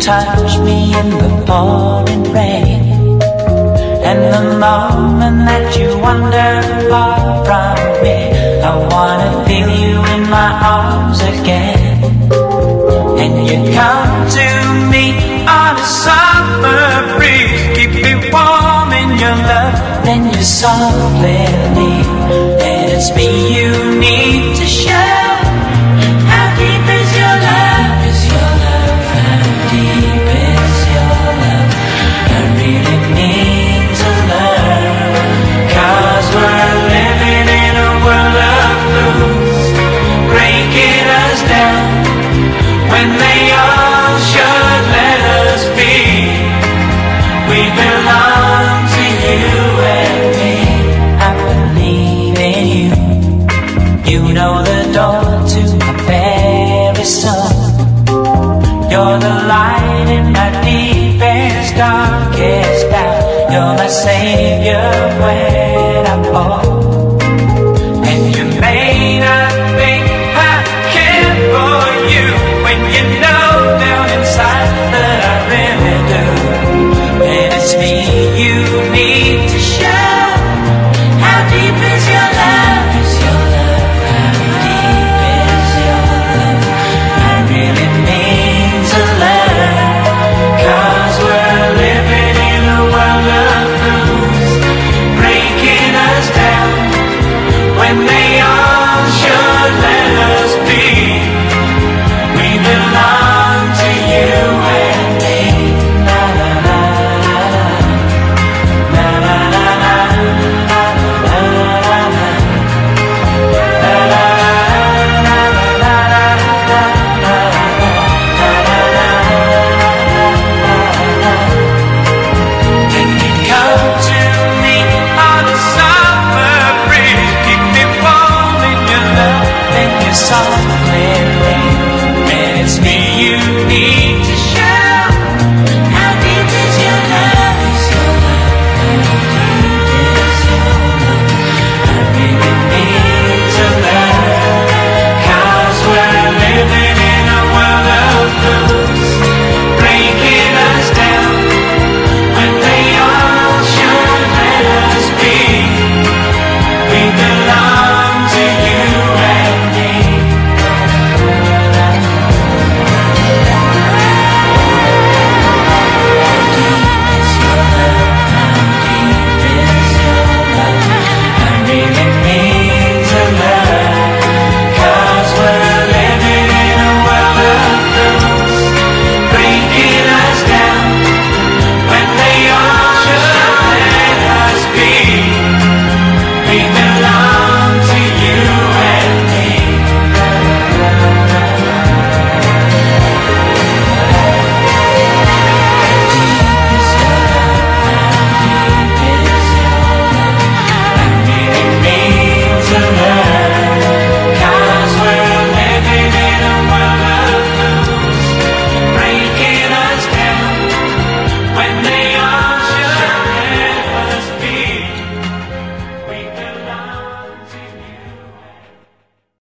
touch me in the pouring rain, and the moment that you wander far from me, I wanna feel you in my arms again. And you come to me on a summer breeze, keep me warm in your love, then you softly leave. And it's me you need to show. How deep is your love? Is your love? How deep is your love? I really need to learn. 'Cause we're living in a world of fools, breaking us down when they all should let us be. We belong to you and me. I believe in you. You know the door to my very soul. You're the light in my deepest, darkest doubt. You're my savior when I fall. And you may not think I care for you, when you know down inside that I really do. And it's me you need to show. How deep is your love? Is your love? How deep is your love? I really need to learn. 'Cause we're living in a world of fools, breaking us down when they